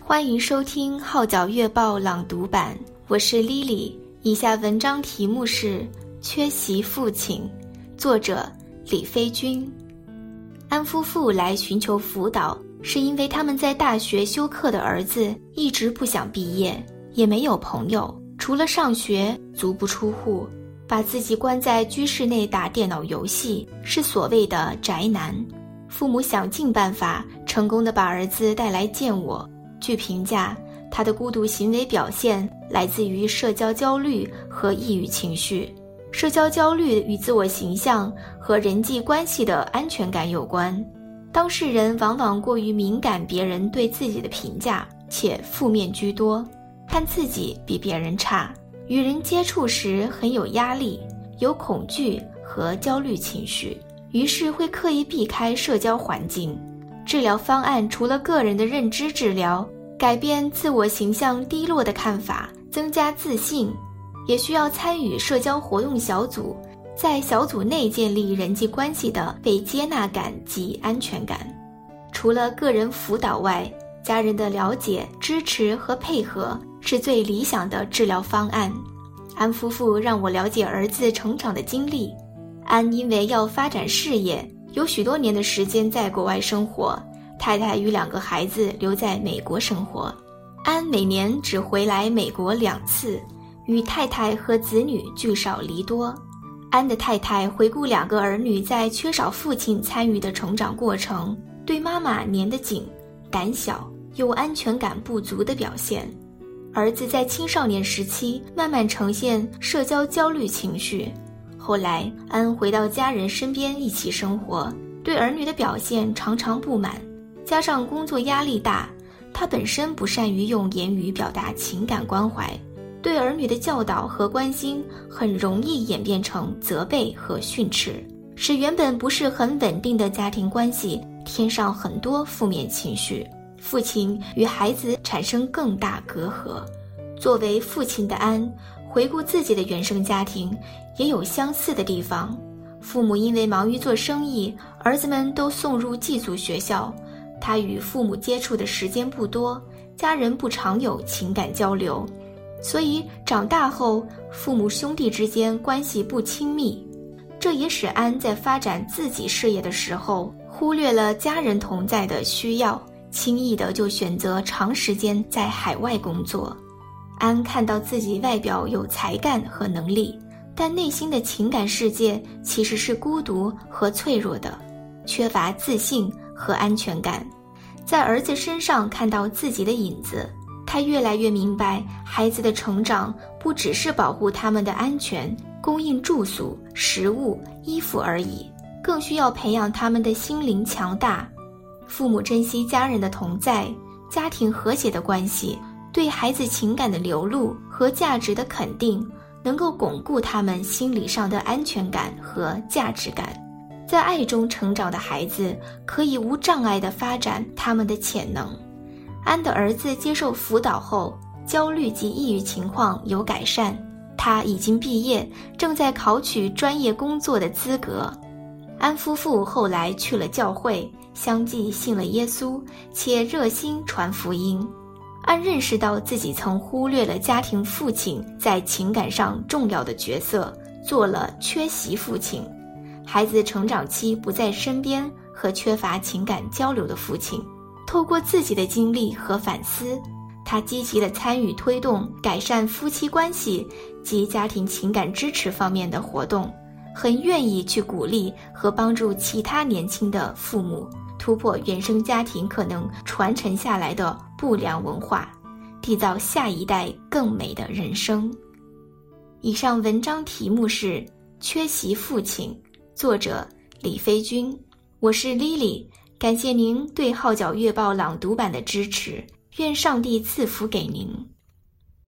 欢迎收听《号角月报》朗读版，我是 Lily。以下文章题目是《缺席父亲》，作者李飞君。安夫妇来寻求辅导，是因为他们在大学修课的儿子一直不想毕业，也没有朋友，除了上学足不出户，把自己关在居室内打电脑游戏，是所谓的宅男。父母想尽办法，成功地把儿子带来见我。据评价，他的孤独行为表现来自于社交焦虑和抑郁情绪。社交焦虑与自我形象和人际关系的安全感有关。当事人往往过于敏感别人对自己的评价，且负面居多，看自己比别人差，与人接触时很有压力，有恐惧和焦虑情绪，于是会刻意避开社交环境。治疗方案除了个人的认知治疗，改变自我形象低落的看法，增加自信，也需要参与社交活动小组，在小组内建立人际关系的被接纳感及安全感。除了个人辅导外，家人的了解、支持和配合是最理想的治疗方案。安夫妇让我了解儿子成长的经历。安因为要发展事业，有许多年的时间在国外生活，太太与2个孩子留在美国生活。安每年只回来美国2次，与太太和子女聚少离多。安的太太回顾2个儿女在缺少父亲参与的成长过程，对妈妈黏得紧、胆小、有安全感不足的表现。儿子在青少年时期慢慢呈现社交焦虑情绪。后来安回到家人身边一起生活，对儿女的表现常常不满，加上工作压力大，他本身不善于用言语表达情感关怀，对儿女的教导和关心很容易演变成责备和训斥，使原本不是很稳定的家庭关系添上很多负面情绪，父亲与孩子产生更大隔阂。作为父亲的安，回顾自己的原生家庭也有相似的地方。父母因为忙于做生意，儿子们都送入寄宿学校，他与父母接触的时间不多，家人不常有情感交流，所以长大后父母兄弟之间关系不亲密。这也使安在发展自己事业的时候忽略了家人同在的需要，轻易的就选择长时间在海外工作。安看到自己外表有才干和能力，但内心的情感世界其实是孤独和脆弱的，缺乏自信和安全感。在儿子身上看到自己的影子，他越来越明白，孩子的成长不只是保护他们的安全，供应住宿、食物、衣服而已，更需要培养他们的心灵强大。父母珍惜家人的同在，家庭和谐的关系，对孩子情感的流露和价值的肯定，能够巩固他们心理上的安全感和价值感。在爱中成长的孩子可以无障碍地发展他们的潜能。安的儿子接受辅导后，焦虑及抑郁情况有改善，他已经毕业，正在考取专业工作的资格。安夫妇后来去了教会，相继信了耶稣，且热心传福音。安认识到自己曾忽略了家庭父亲在情感上重要的角色，做了缺席父亲。孩子成长期不在身边和缺乏情感交流的父亲，透过自己的经历和反思，他积极地参与推动改善夫妻关系及家庭情感支持方面的活动，很愿意去鼓励和帮助其他年轻的父母突破原生家庭可能传承下来的不良文化，缔造下一代更美的人生。以上文章题目是《缺席父亲》，作者李飞君。我是 Lily， 感谢您对《号角月报》朗读版的支持，愿上帝赐福给您。